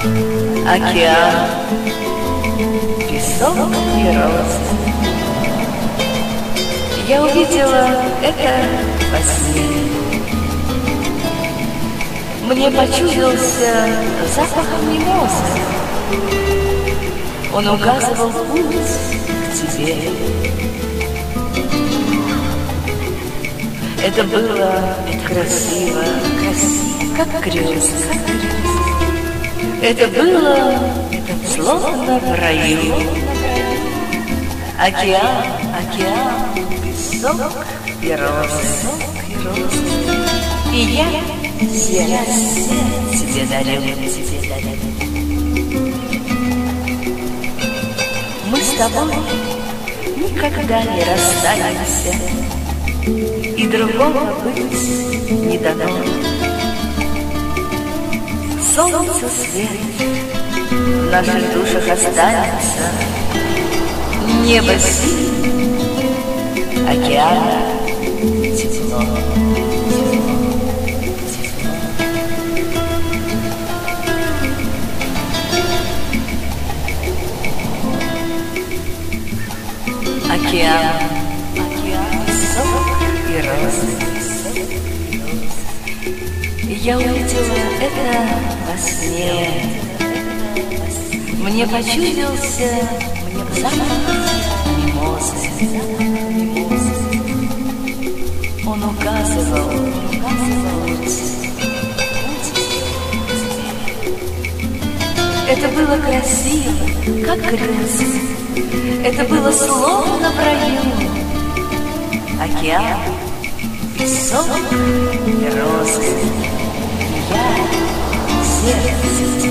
океан, песок и розы. Я увидела это во сне. Мне почудился запах мимозы. Он указывал путь к тебе. Это было красиво, как грезы. Это было словно в раю. Океан, песок и розы. И я сердце тебе дарю. Мы с тобой никогда не расстанемся, и другого быть не дано. Солнце свет в наших душах останется, небо синь, океана тепло. Океан, песок и розы. Я увидела это во сне. Мне почудился запах мимозы. Он указывал путь. Это было красиво, как грезы. Это было словно в раю. Океан, песок и розы. Я сердце